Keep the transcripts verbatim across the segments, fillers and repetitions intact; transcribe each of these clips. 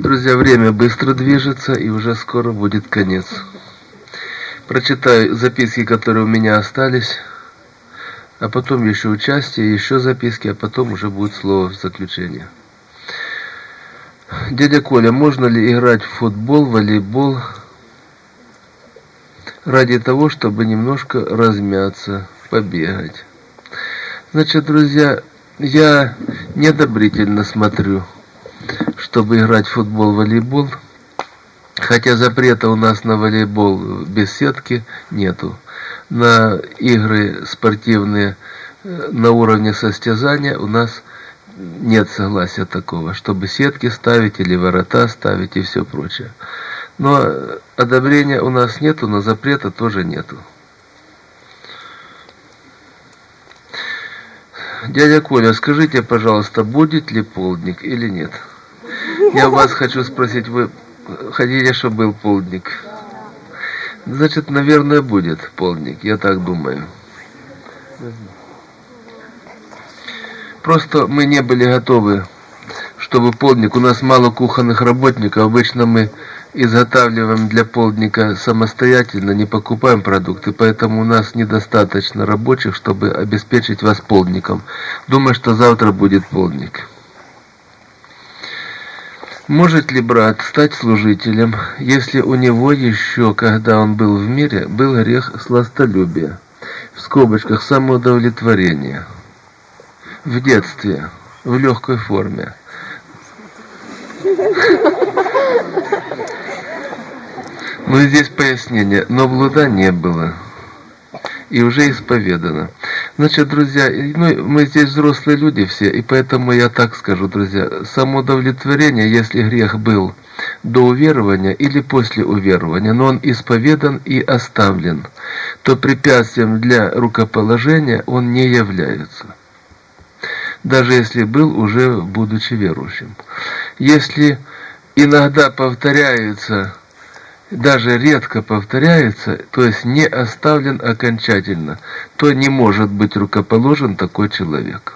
Друзья, время быстро движется, и уже скоро будет конец. Прочитаю записки, которые у меня остались, а потом еще участие, еще записки, а потом уже будет слово в заключение. Дядя Коля, можно ли играть в футбол, волейбол ради того, чтобы немножко размяться, побегать? Значит, друзья, я неодобрительно смотрю, чтобы играть в футбол, волейбол, хотя запрета у нас на волейбол без сетки нету. На игры спортивные на уровне состязания у нас нет согласия такого, чтобы сетки ставить или ворота ставить и все прочее. Но одобрения у нас нету, но запрета тоже нету. Дядя Коля, скажите, пожалуйста, будет ли полдник или нет? Я у вас хочу спросить, вы хотите, чтобы был полдник? Значит, наверное, будет полдник, я так думаю. Просто мы не были готовы, чтобы полдник. У нас мало кухонных работников, обычно мы изготавливаем для полдника самостоятельно, не покупаем продукты, поэтому у нас недостаточно рабочих, чтобы обеспечить вас полдником. Думаю, что завтра будет полдник. Может ли брат стать служителем, если у него еще, когда он был в мире, был грех сластолюбия, в скобочках самоудовлетворения, в детстве, в легкой форме? Ну и здесь пояснение, но блуда не было, и уже исповедано. Значит, друзья, ну, мы здесь взрослые люди все, и поэтому я так скажу, друзья, самоудовлетворение, если грех был до уверования или после уверования, но он исповедан и оставлен, то препятствием для рукоположения он не является, даже если был уже будучи верующим. Если иногда повторяется, даже редко повторяется, то есть не оставлен окончательно, то не может быть рукоположен такой человек.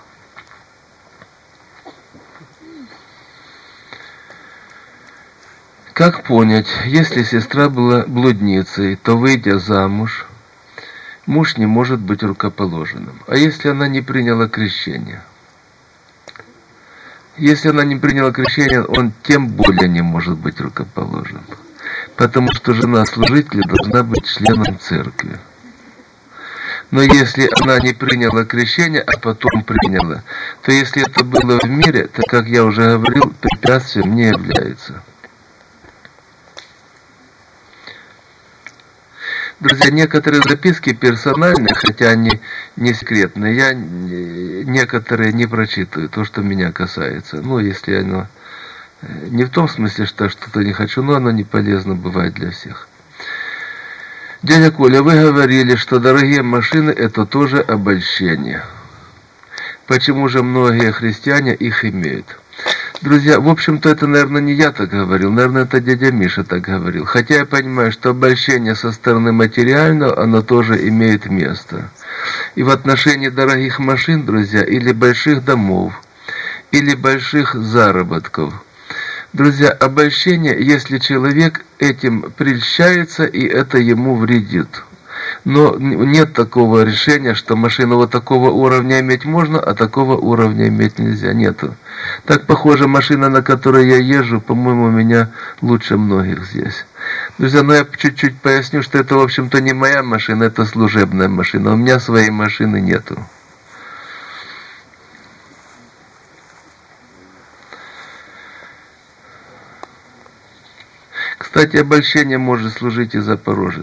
Как понять, если сестра была блудницей, то, выйдя замуж, муж не может быть рукоположенным? А если она не приняла крещение? Если она не приняла крещение, он тем более не может быть рукоположен. Потому что жена служителя должна быть членом церкви. Но если она не приняла крещение, а потом приняла, то если это было в мире, то, как я уже говорил, препятствием не является. Друзья, некоторые записки персональные, хотя они не секретные, я некоторые не прочитаю, то, что меня касается. Ну, если оно... Не в том смысле, что что-то не хочу, но оно не полезно бывает для всех. Дядя Коля, вы говорили, что дорогие машины – это тоже обольщение. Почему же многие христиане их имеют? Друзья, в общем-то, это, наверное, не я так говорил, наверное, это дядя Миша так говорил. Хотя я понимаю, что обольщение со стороны материального, оно тоже имеет место. И в отношении дорогих машин, друзья, или больших домов, или больших заработков, друзья, обольщение, если человек этим прельщается, и это ему вредит. Но нет такого решения, что машину вот такого уровня иметь можно, а такого уровня иметь нельзя. Нету. Так, похоже, машина, на которой я езжу, по-моему, у меня лучше многих здесь. Друзья, но я чуть-чуть поясню, что это, в общем-то, не моя машина, это служебная машина. У меня своей машины нету. Кстати, обольщение может служить и запорожец.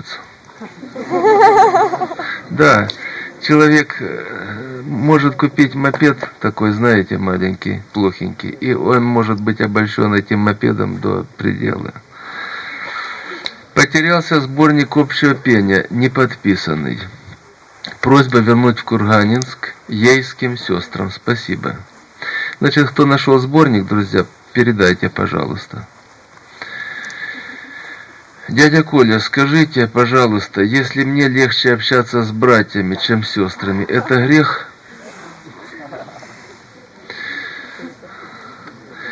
Да, человек может купить мопед такой, знаете, маленький, плохенький, и он может быть обольщен этим мопедом до предела. Потерялся сборник общего пения, не подписанный. Просьба вернуть в Курганинск ейским сестрам. Спасибо. Значит, кто нашел сборник, друзья, передайте, пожалуйста. Дядя Коля, скажите, пожалуйста, если мне легче общаться с братьями, чем с сестрами, это грех?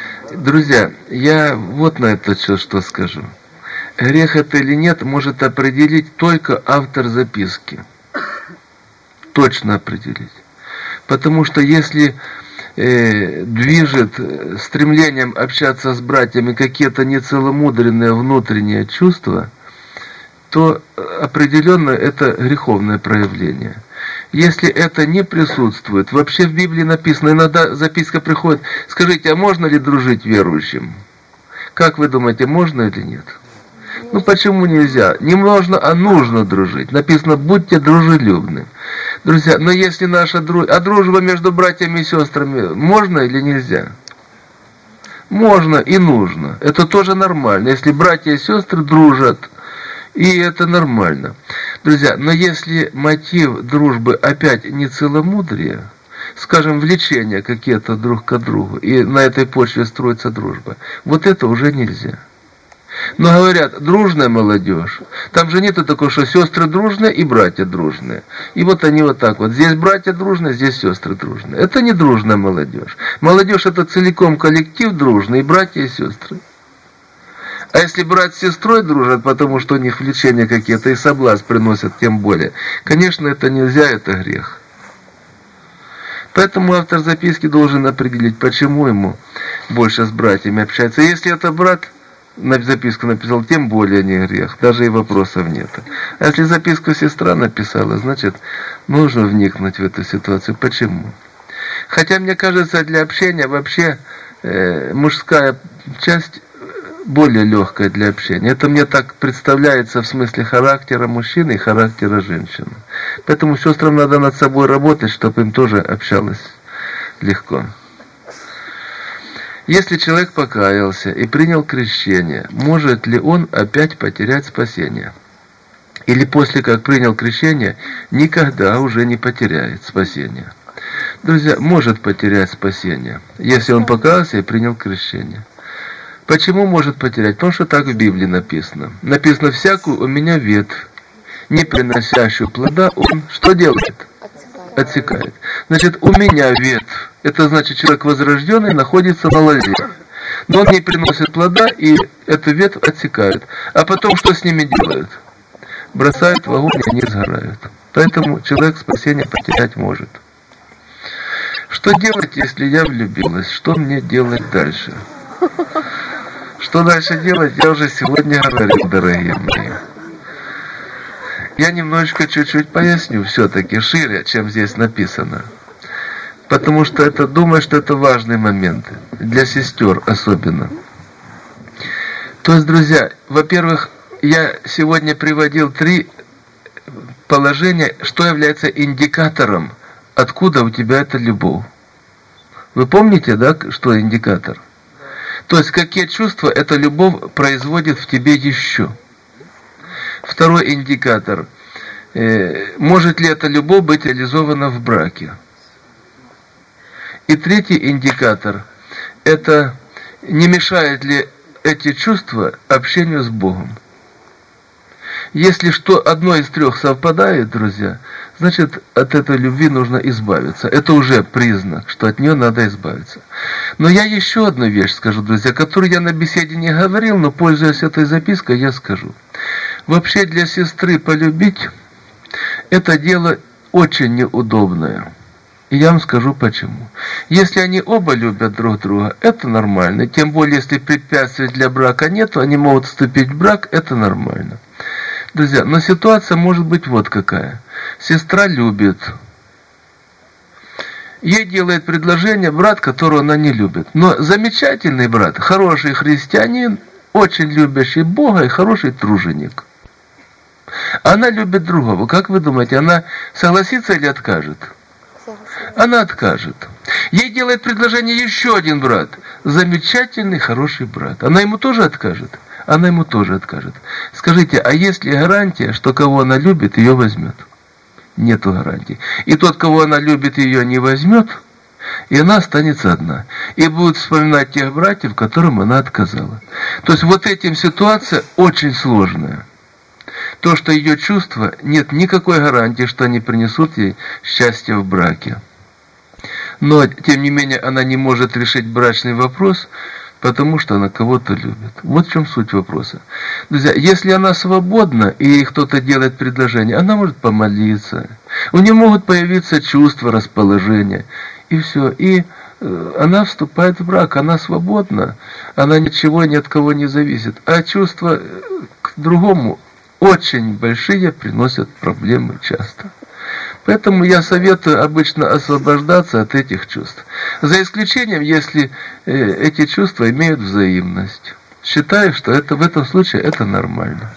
Друзья, я вот на этот счет что скажу. Грех это или нет, может определить только автор записки. Точно определить. Потому что если э, движет стремлением общаться с братьями какие-то нецеломудренные внутренние чувства, то определенно это греховное проявление. Если это не присутствует, вообще в Библии написано, иногда записка приходит, скажите, а можно ли дружить верующим? Как вы думаете, можно или нет? Ну почему нельзя? Не можно, а нужно дружить. Написано, будьте дружелюбны. Друзья, но если наша дружба, а дружба между братьями и сестрами, можно или нельзя? Можно и нужно. Это тоже нормально. Если братья и сестры дружат, и это нормально. Друзья, но если мотив дружбы опять не целомудрие, скажем, влечения какие-то друг к другу, и на этой почве строится дружба, вот это уже нельзя. Но говорят, дружная молодежь. Там же нету такого, что сестры дружные и братья дружные. И вот они вот так вот. Здесь братья дружные, здесь сестры дружные. Это не дружная молодежь. Молодежь это целиком коллектив дружный, и братья, и сестры. А если брат с сестрой дружат, потому что у них влечения какие-то и соблазн приносят, тем более. Конечно, это нельзя, это грех. Поэтому автор записки должен определить, почему ему больше с братьями общается. Если это брат, на записку написал, тем более не грех, даже и вопросов нет. А если записку сестра написала, значит, нужно вникнуть в эту ситуацию. Почему? Хотя, мне кажется, для общения вообще э, мужская часть более легкая для общения. Это мне так представляется в смысле характера мужчины и характера женщины. Поэтому сестрам надо над собой работать, чтобы им тоже общалось легко. Если человек покаялся и принял крещение, может ли он опять потерять спасение? Или после как принял крещение, никогда уже не потеряет спасение? Друзья, может потерять спасение, если он покаялся и принял крещение. Почему может потерять? Потому что так в Библии написано. Написано, всякую у меня ветвь, не приносящую плода, он что делает? Отсекает. Значит, у меня ветвь. Это значит, человек возрожденный находится на лозе. Но он не приносит плода, и эту ветвь отсекают. А потом что с ними делают? Бросают в огонь, и они сгорают. Поэтому человек спасение потерять может. Что делать, если я влюбилась? Что мне делать дальше? Что дальше делать, я уже сегодня говорил, дорогие мои. Я немножечко чуть-чуть поясню все-таки шире, чем здесь написано. Потому что это, думаю, что это важные моменты. Для сестер особенно. То есть, друзья, во-первых, я сегодня приводил три положения, что является индикатором, откуда у тебя эта любовь. Вы помните, да, что индикатор? То есть, какие чувства эта любовь производит в тебе еще. Второй индикатор. Может ли эта любовь быть реализована в браке? И третий индикатор. Это не мешает ли эти чувства общению с Богом. Если что одно из трех совпадает, друзья, значит, от этой любви нужно избавиться. Это уже признак, что от нее надо избавиться. Но я еще одну вещь скажу, друзья, которую я на беседе не говорил, но, пользуясь этой запиской, я скажу. Вообще для сестры полюбить – это дело очень неудобное. И я вам скажу почему. Если они оба любят друг друга, это нормально. Тем более, если препятствий для брака нет, они могут вступить в брак, это нормально. Друзья, но ситуация может быть вот какая. Сестра любит. Ей делает предложение брат, которого она не любит. Но замечательный брат, хороший христианин, очень любящий Бога и хороший труженик. Она любит другого. Как вы думаете, она согласится или откажет? Она откажет. Ей делает предложение еще один брат. Замечательный, хороший брат. Она ему тоже откажет? Она ему тоже откажет. Скажите, а есть ли гарантия, что кого она любит, ее возьмет? Нету гарантии. И тот, кого она любит, ее не возьмет, и она останется одна. И будет вспоминать тех братьев, которым она отказала. То есть вот этим ситуация очень сложная. То, что ее чувства, нет никакой гарантии, что они принесут ей счастье в браке. Но, тем не менее, она не может решить брачный вопрос, потому что она кого-то любит. Вот в чем суть вопроса. Друзья, если она свободна, и ей кто-то делает предложение, она может помолиться. У нее могут появиться чувства, расположения. И все. И э, она вступает в брак. Она свободна. Она ничего ни от кого не зависит. А чувства к другому очень большие приносят проблемы часто. Поэтому я советую обычно освобождаться от этих чувств. За исключением, если э, эти чувства имеют взаимность. Считаю, что это в этом случае это нормально.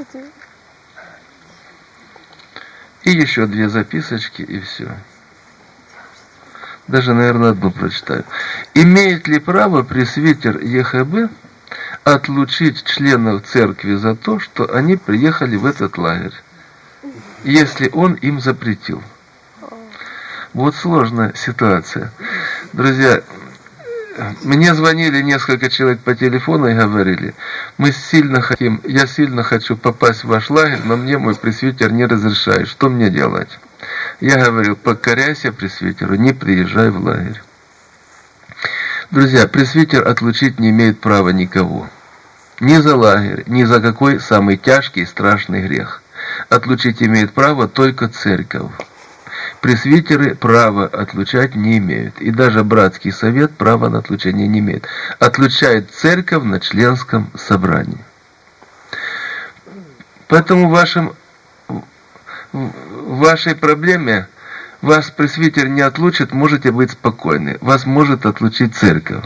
И еще две записочки, и все. Даже, наверное, одну прочитаю. Имеет ли право пресвитер ЕХБ отлучить членов церкви за то, что они приехали в этот лагерь, если он им запретил? Вот сложная ситуация. Друзья, мне звонили несколько человек по телефону и говорили: мы сильно хотим, я сильно хочу попасть в ваш лагерь, но мне мой пресвитер не разрешает. Что мне делать? Я говорил: покоряйся пресвитеру, не приезжай в лагерь. Друзья, пресвитер отлучить не имеет права никого. Ни за лагерь, ни за какой самый тяжкий и страшный грех. Отлучить имеет право только церковь. Пресвитеры права отлучать не имеют. И даже братский совет права на отлучение не имеет. Отлучает церковь на членском собрании. Поэтому в, вашем, в вашей проблеме вас пресвитер не отлучит, можете быть спокойны. Вас может отлучить церковь.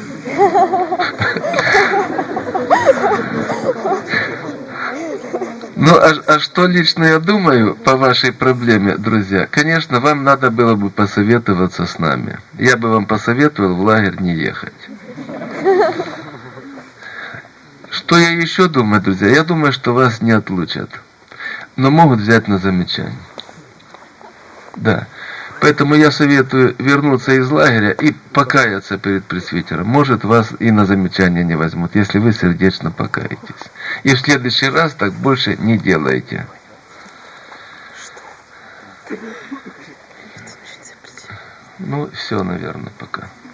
Ну, а, а что лично я думаю по вашей проблеме, друзья? Конечно, вам надо было бы посоветоваться с нами. Я бы вам посоветовал в лагерь не ехать. Что я еще думаю, друзья? Я думаю, что вас не отлучат, но могут взять на замечание. Да. Поэтому я советую вернуться из лагеря и покаяться перед пресвитером. Может, вас и на замечание не возьмут, если вы сердечно покаетесь. И в следующий раз так больше не делайте. Ну, все, наверное, пока.